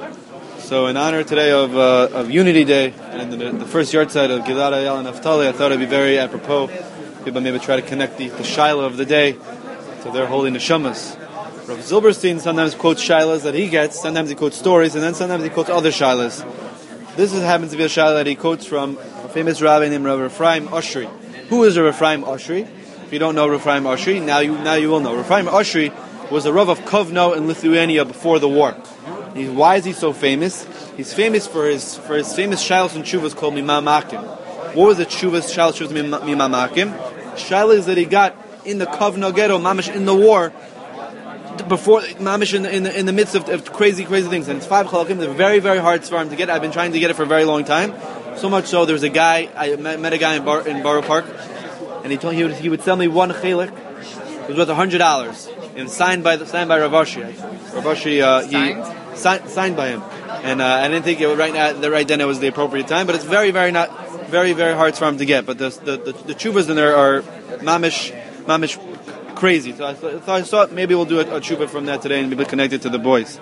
So in honor today of Unity Day and the first yahrzeit of Gilad Eyal and Naftali, I thought it'd be very apropos. People maybe try to connect the Shiloh of the day to their holy neshamas. Rav Zilberstein sometimes quotes shilas that he gets, sometimes he quotes stories, and then sometimes he quotes other shilas. This happens to be a shilah that he quotes from a famous rabbi named Rav Ephraim Oshry. Who is Rav Ephraim Oshry? If you don't know Rav Ephraim Oshry, now you will know. Rav Ephraim Oshry was a Rav of Kovno in Lithuania before the war. Why is he so famous? He's famous for his famous shilas and tshuvas called Mimamakim. What was the shilas Mimamakim? Shilas that he got in the Kovno ghetto, mamish in the war, before mamish in the midst of crazy things. And it's 5 chalakim. They're very, very hard for him to get. I've been trying to get it for a very long time. So much so, there was a guy, I met a guy in Borough Park, and he told me he would sell me one chelik. It was worth $100, and signed by Rav Ashi. Rav Ashi, signed by him, and I didn't think right then it was the appropriate time. But it's very, very hard for him to get. But the tshuvas in there are mamish crazy. So I thought maybe we'll do a tshuva from that today and be connected to the boys.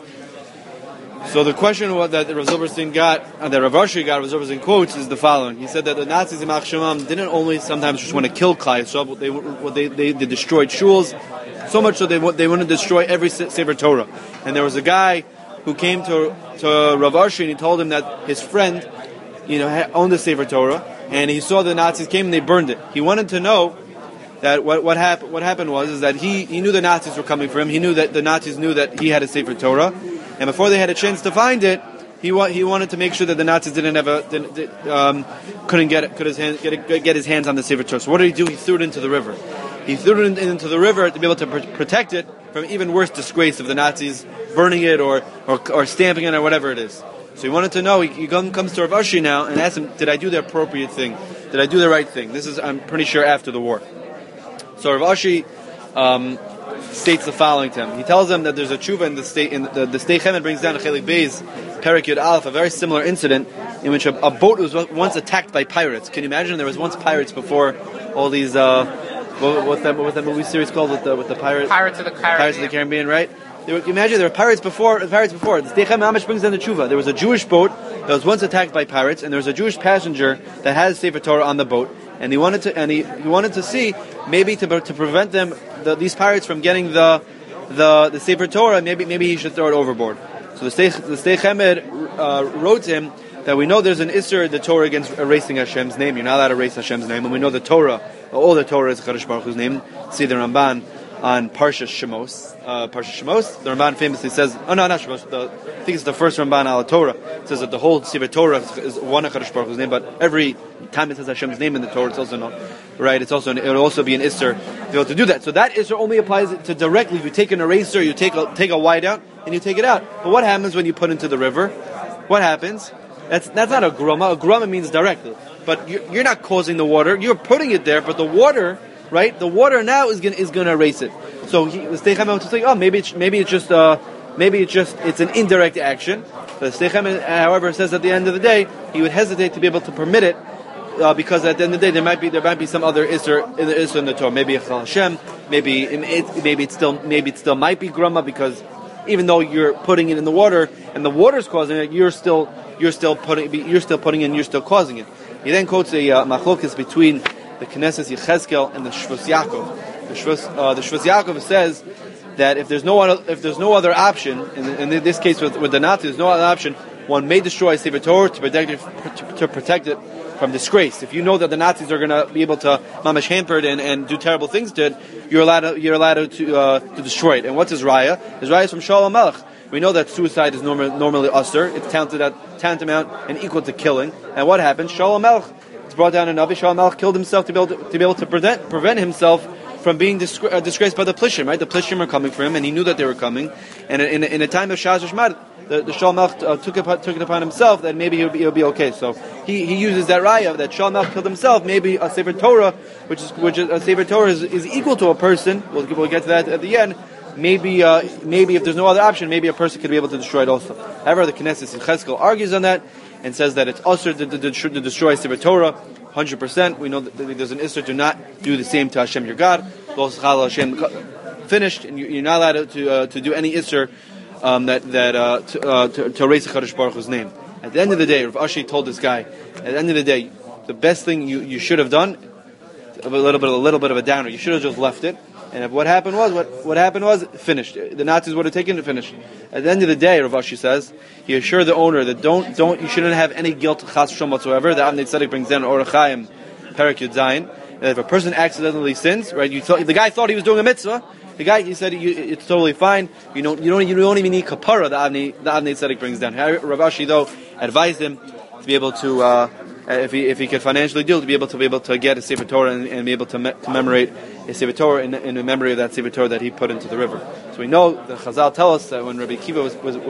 So the question that Rav Zilberstein got, that Rav Ashi got, Rav Zilberstein quotes, is the following. He said that the Nazis in Yimach Shemam didn't only sometimes just want to kill Klal Yisrael, they destroyed shuls, so much so they want to destroy every Sefer Torah. And there was a guy who came to Rav Ashi and he told him that his friend, owned the Sefer Torah, and he saw the Nazis came and they burned it. He wanted to know that what happened was that he knew the Nazis were coming for him. He knew that the Nazis knew that he had a Sefer Torah, and before they had a chance to find it, he wanted to make sure that the Nazis couldn't get his hands on the Sefer Torah. So what did he do? He threw it into the river. He threw it into the river to be able to protect it from even worse disgrace of the Nazis burning it or stamping it or whatever it is. So he wanted to know. He comes to Rav Ashi now and asks him, did I do the appropriate thing? Did I do the right thing? This is, I'm pretty sure, after the war. So Rav Ashi states the following to him. He tells him that there's a tshuva in the state. The state Chemed brings down a Chelik Beis, Perek Yud Aleph, a very similar incident in which a boat was once attacked by pirates. Can you imagine? There was once pirates before all these. What's that movie series called with the pirates? Pirates of the Caribbean. Pirates of the Caribbean, right? Imagine there were pirates before. The state Chemed Amish brings down the tshuva. There was a Jewish boat that was once attacked by pirates, and there was a Jewish passenger that had a Sefer Torah on the boat. And he wanted to see maybe to prevent these pirates from getting the Sefer Torah. Maybe he should throw it overboard. So the Shtei Chemed wrote to him that we know there's an Isser the Torah against erasing Hashem's name. You're not allowed to erase Hashem's name, and we know the Torah, all the Torah is Kadosh Baruch Hu's name. See the Ramban on Parsha Shemos. The Ramban famously says, not Shemos. I think it's the first Ramban al Torah. It says that the whole Sefer Torah is one of Kadosh Baruch Hu's name, but every time it says Hashem's name in the Torah, it's also not right. It will also be an Isser to be able to do that. So that Isser only applies to directly. If you take an eraser, you take a white out and you take it out. But what happens when you put into the river? What happens? That's not a gruma. A gruma means directly, but you're not causing the water. You're putting it there, but the water, right? The water now is going to erase it. So the Shtei Chemed was saying, it's an indirect action. The Shtei Chemed, however, says at the end of the day, he would hesitate to be able to permit it because at the end of the day there might be some other isser in the Torah. Maybe a Chal Hashem. Maybe it still might be gruma because even though you're putting it in the water and the water's causing it, you're still putting in, you're still causing it. He then quotes a machlokes between the Knesset Yechezkel and the Shvus Yaakov. The Shvus Yaakov says that if there's no other option, in this case with the Nazis, there's no other option. One may destroy Sefer Torah to protect it from disgrace. If you know that the Nazis are going to be able to mamash hamper it and do terrible things to it, you're allowed to destroy it. And what's his raya? His raya is from Shaul HaMelech. We know that suicide is normally usher. It's tantamount and equal to killing. And what happened? Shaul HaMelech, it's brought down in Navi. Shaul HaMelech killed himself to be able to prevent himself from being disgraced by the Plishim. Right, the Plishim are coming for him, and he knew that they were coming. And in a time of Shaz Shmad, the Shaul HaMelech took it upon himself that maybe he'll be okay. So he uses that raya that Shaul HaMelech killed himself. Maybe a Sefer Torah, which is a Sefer Torah is equal to a person. We'll get to that at the end. Maybe if there's no other option, maybe a person could be able to destroy it also. However, the Knesset Yechezkel argues on that and says that it's usher to destroy Sefer Torah 100%. We know that there's an isser to not do the same to Hashem your God. Hashem finished, and you're not allowed to do any isser to raise Kadosh Baruch Hu's name. At the end of the day, Rav Ashi told this guy, at the end of the day, the best thing you should have done, a little bit of a downer. You should have just left it. And what happened was finished. The Nazis would have taken it, finished. At the end of the day, Rav Ashi says, he assured the owner that you shouldn't have any guilt chas v'shalom whatsoever. The Avnei Tzedek brings down Orach Chaim, Perek Yud Zayin. If a person accidentally sins, right? The guy thought he was doing a mitzvah. He said it's totally fine. You don't even need kapara. The Avnei Tzedek brings down. Rav Ashi though advised him to be able to, if he could financially do it, to be able to get a Sefer Torah and be able to commemorate a Sefer Torah in the memory of that Sefer Torah that he put into the river. So we know the Chazal tell us that when Rabbi Akiva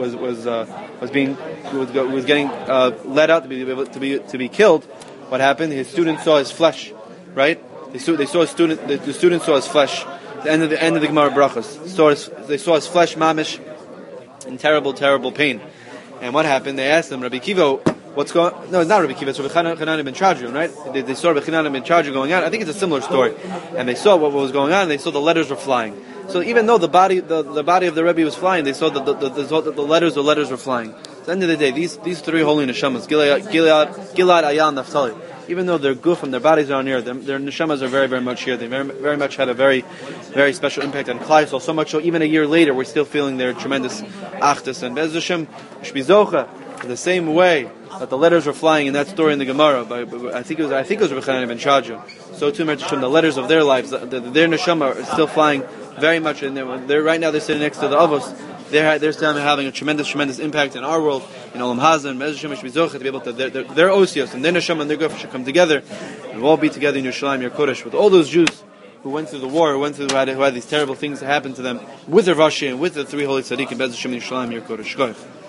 was getting led out to be killed, what happened? His students saw his flesh, right? The students saw his flesh. The end of the Gemara Brachos. They saw his flesh mamish in terrible pain. And what happened? They asked him, Rabbi Akiva, what's going on? No, it's not Rabbi Akiva, it's Rabbi Chananah ben Chadron, right? They saw Rabbi Chananah ben Chadron going on. I think it's a similar story. And they saw what was going on, and they saw the letters were flying. So even though the body of the Rebbe was flying, they saw that the letters were flying. At the end of the day, these three holy neshamas, Gilad, Ayal, Naphtali, even though their guf and their bodies are on here, their neshamas are very, very much here. They very much had a very, very special impact on Klal Yisrael. So much so, even a year later, we're still feeling their tremendous achdus. And Be'ez Hashem, Shbizocha, the same way that the letters were flying in that story in the Gemara, I think it was Rabbi Chananah ben Chadron. So too, the letters of their lives, their neshama are still flying very much. And they're right now they're sitting next to the Avos. They're still having a tremendous impact in our world, in Olam Hazan, Be'ez Hashem, Shbizocha, to be able to their osios and their neshama and their guf should come together, and we'll all be together in Yerushalayim, Kodesh, with all those Jews who went through the war, who had these terrible things that happened to them, with Rav Ashi and with the three holy tzaddikim, Be'ez Hashem, Yerushalayim, Kodesh.